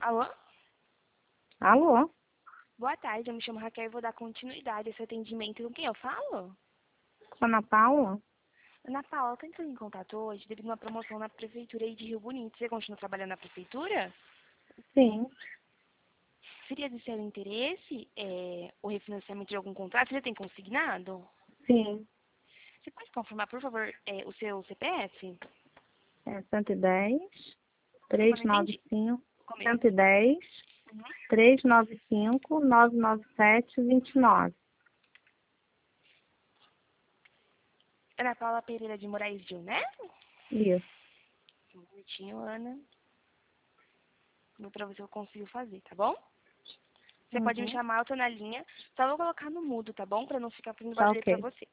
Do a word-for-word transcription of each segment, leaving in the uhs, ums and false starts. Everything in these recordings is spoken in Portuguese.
Alô? Alô? Boa tarde, eu me chamo Raquel e vou dar continuidade a esse atendimento. Com quem eu falo? Ana Paula? Ana Paula, eu tô entrando em contato hoje devido a uma promoção na prefeitura aí de Rio Bonito. Você continua trabalhando na prefeitura? Sim. Seria de seu interesse é, o refinanciamento de algum contrato? Você já tem consignado? Sim. Você pode confirmar, por favor, é, o seu C P F? É cento e dez, Desculpa, não trezentos e noventa entendi. e cinco, Começo. cento e dez, Uhum. trezentos e noventa e cinco, novecentos e noventa e sete, vinte e nove. Ana Paula Pereira de Moraes Gil, né? Isso. Um minutinho, Ana. Vou pra ver se eu consigo fazer, tá bom? Você pode me Uhum. chamar, eu tô na linha. Só vou colocar no mudo, tá bom? Pra não ficar fazendo Tá barulho pra ok. você.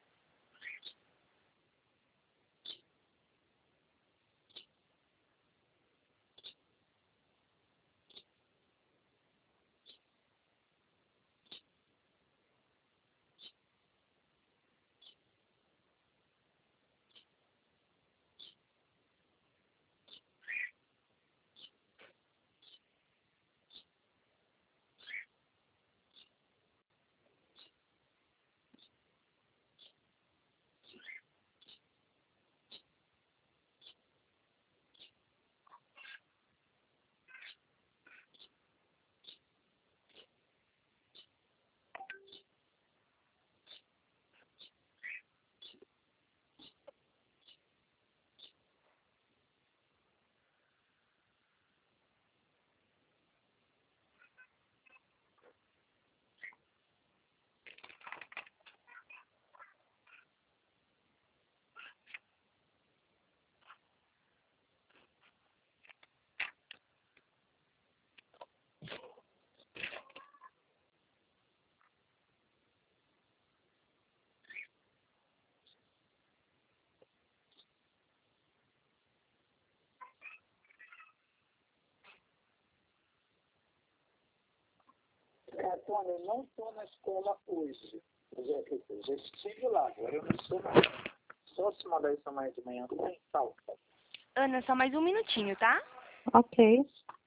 Antônio, eu não estou na escola hoje. Eu já, eu já estive lá, agora eu não estou mais. Só se mandar isso amanhã de manhã, sem falta. Ana, só mais um minutinho, tá? Ok.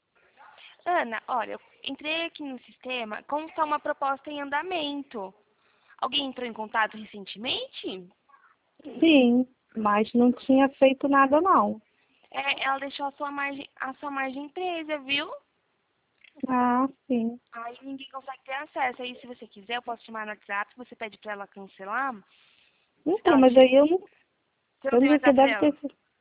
Ana, olha, eu entrei aqui no sistema, consta uma proposta em andamento. Alguém entrou em contato recentemente? Sim, mas não tinha feito nada não. É, ela deixou a sua margem, a sua margem presa, viu? Ah, sim. Aí ninguém consegue ter acesso. Aí se você quiser, eu posso chamar no WhatsApp, você pede pra ela cancelar. Então, Ela mas te... aí eu não, Você não eu tem não você WhatsApp deve dela? ter.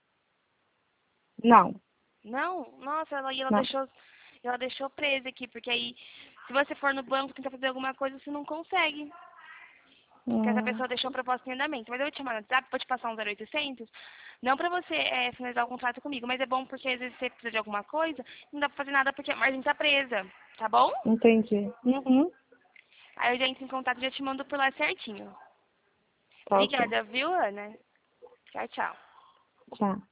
Não, Não? Nossa, ela, e ela não. deixou, ela deixou presa aqui, porque aí, se você for no banco tentar fazer alguma coisa, você não consegue. Porque essa Hum, pessoa deixou a proposta em andamento. Mas eu vou te chamar no WhatsApp, vou te passar um zero oitocentos. Não pra você é, finalizar o contrato comigo, mas é bom porque às vezes você precisa de alguma coisa, não dá pra fazer nada porque a margem tá presa. Tá bom? entendi. Uhum. Aí eu já entro em contato e já te mando por lá certinho. Tá ok. Obrigada, viu, Ana? Tchau, tchau. Tchau.